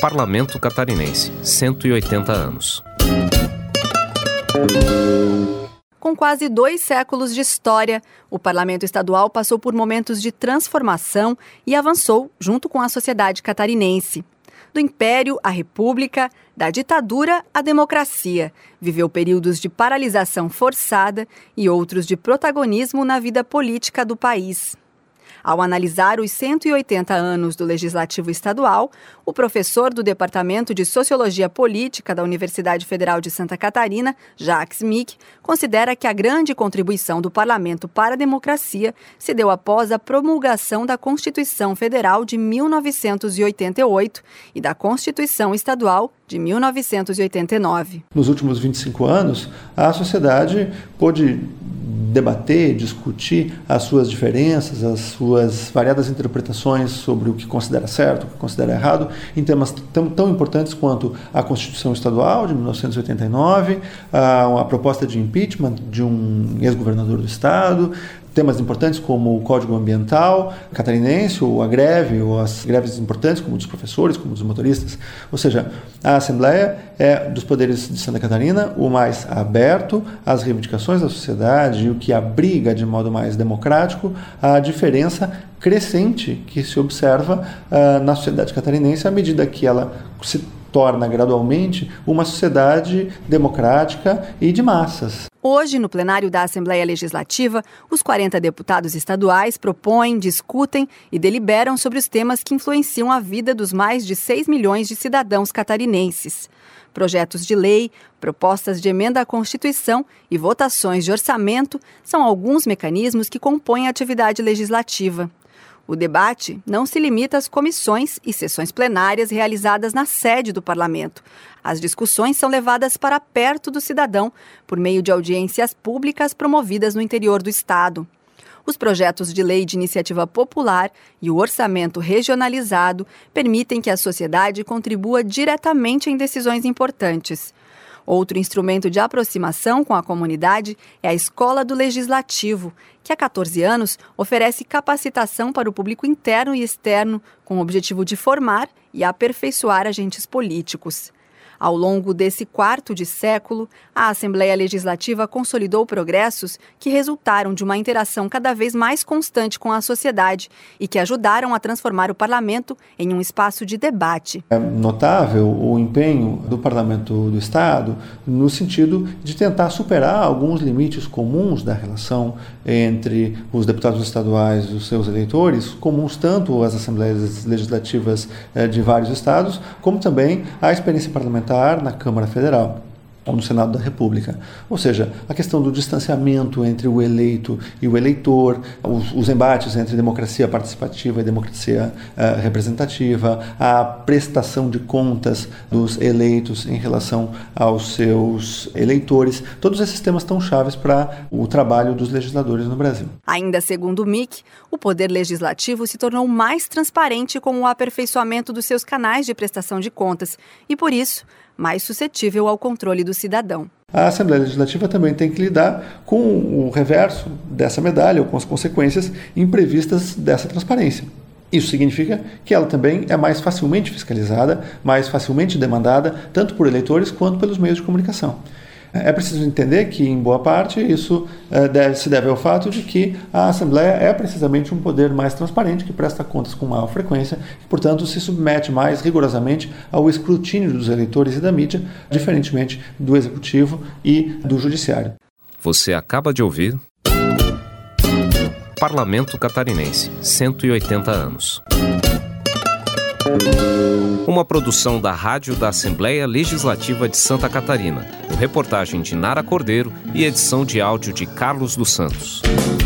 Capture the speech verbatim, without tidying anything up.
Parlamento Catarinense, cento e oitenta anos. Com quase dois séculos de história, o Parlamento Estadual passou por momentos de transformação e avançou junto com a sociedade catarinense. Do Império à República, da ditadura à democracia, viveu períodos de paralisação forçada e outros de protagonismo na vida política do país. Ao analisar os cento e oitenta anos do Legislativo Estadual, o professor do Departamento de Sociologia Política da Universidade Federal de Santa Catarina, Jacques Mick, considera que a grande contribuição do Parlamento para a democracia se deu após a promulgação da Constituição Federal de mil novecentos e oitenta e oito e da Constituição Estadual de mil novecentos e oitenta e nove. Nos últimos vinte e cinco anos, a sociedade pôde debater, discutir as suas diferenças, as suas variadas interpretações sobre o que considera certo, o que considera errado, em temas tão, tão importantes quanto a Constituição Estadual de mil novecentos e oitenta e nove, a, a proposta de impeachment de um ex-governador do estado, temas importantes como o Código Ambiental catarinense, ou a greve, ou as greves importantes, como dos professores, como dos motoristas. Ou seja, a Assembleia é, dos poderes de Santa Catarina, o mais aberto às reivindicações da sociedade e o que abriga de modo mais democrático a diferença crescente que se observa uh, na sociedade catarinense à medida que ela se torna gradualmente uma sociedade democrática e de massas. Hoje, no plenário da Assembleia Legislativa, os quarenta deputados estaduais propõem, discutem e deliberam sobre os temas que influenciam a vida dos mais de seis milhões de cidadãos catarinenses. Projetos de lei, propostas de emenda à Constituição e votações de orçamento são alguns mecanismos que compõem a atividade legislativa. O debate não se limita às comissões e sessões plenárias realizadas na sede do Parlamento. As discussões são levadas para perto do cidadão por meio de audiências públicas promovidas no interior do Estado. Os projetos de lei de iniciativa popular e o orçamento regionalizado permitem que a sociedade contribua diretamente em decisões importantes. Outro instrumento de aproximação com a comunidade é a Escola do Legislativo, que há catorze anos oferece capacitação para o público interno e externo, com o objetivo de formar e aperfeiçoar agentes políticos. Ao longo desse quarto de século, a Assembleia Legislativa consolidou progressos que resultaram de uma interação cada vez mais constante com a sociedade e que ajudaram a transformar o Parlamento em um espaço de debate. É notável o empenho do Parlamento do Estado no sentido de tentar superar alguns limites comuns da relação entre os deputados estaduais e os seus eleitores, comuns tanto às Assembleias Legislativas de vários estados, como também à experiência parlamentar na Câmara Federal ou no Senado da República. Ou seja, a questão do distanciamento entre o eleito e o eleitor, os, os embates entre democracia participativa e democracia uh, representativa, a prestação de contas dos eleitos em relação aos seus eleitores, todos esses temas estão chaves para o trabalho dos legisladores no Brasil. Ainda segundo o Mick, o Poder Legislativo se tornou mais transparente com o aperfeiçoamento dos seus canais de prestação de contas e, por isso, mais suscetível ao controle do cidadão. A Assembleia Legislativa também tem que lidar com o reverso dessa medalha ou com as consequências imprevistas dessa transparência. Isso significa que ela também é mais facilmente fiscalizada, mais facilmente demandada, tanto por eleitores quanto pelos meios de comunicação. É preciso entender que, em boa parte, isso é, deve, se deve ao fato de que a Assembleia é precisamente um poder mais transparente, que presta contas com maior frequência e, portanto, se submete mais rigorosamente ao escrutínio dos eleitores e da mídia, diferentemente do Executivo e do Judiciário. Você acaba de ouvir Parlamento Catarinense, cento e oitenta anos. Uma produção da Rádio da Assembleia Legislativa de Santa Catarina, com reportagem de Nara Cordeiro e edição de áudio de Carlos dos Santos.